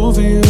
over you.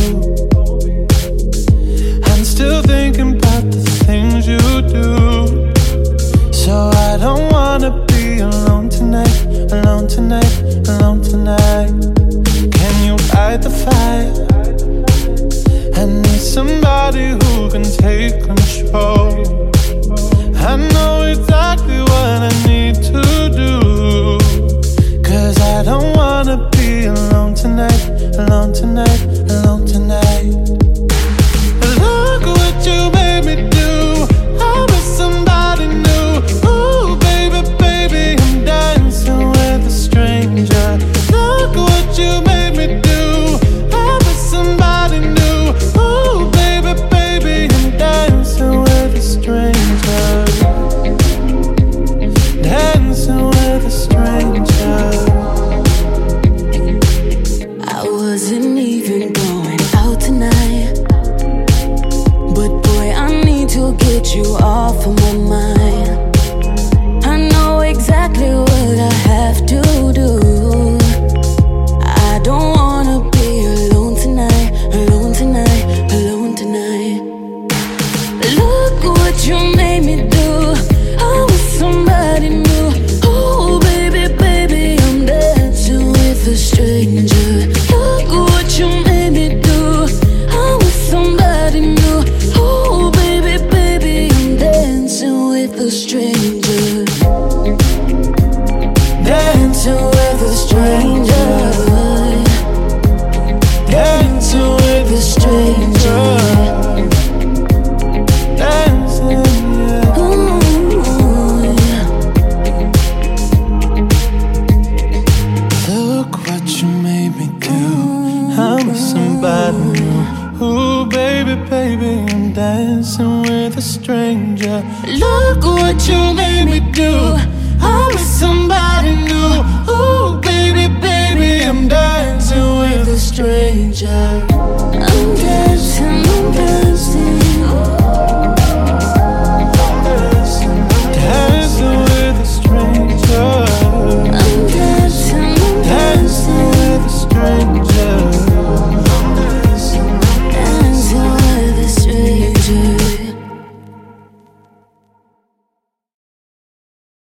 I'm still thinking about the things you do. So I don't wanna be alone tonight, alone tonight, alone tonight. Can you fight the fire? I need somebody who can take control. I know exactly what I need to do. Cause I don't wanna be alone tonight, alone tonight, alone tonight. Look what you made me do. I was somebody new. Ooh, baby, baby, I'm dancing with a stranger. Look what you made me do. I was somebody new. Ooh, baby, baby, I'm dancing with a stranger. Dancing with a stranger. I wasn't even going out tonight, but boy, I need to get you off of my mind. I know exactly what I have to do. I don't wanna be alone tonight, alone tonight, alone tonight. Look what you made me do. I was somebody new. Oh baby, baby, I'm dancing with a stranger. Look what you made me do. I was somebody new. Oh baby, baby, I'm dancing with a stranger. Dancing with a stranger. Dancing with a stranger. Dancing, yeah. Ooh, yeah. Look what you made me do. I'm somebody new. Ooh, baby, baby, I'm dancing with a stranger. Look what you made me do.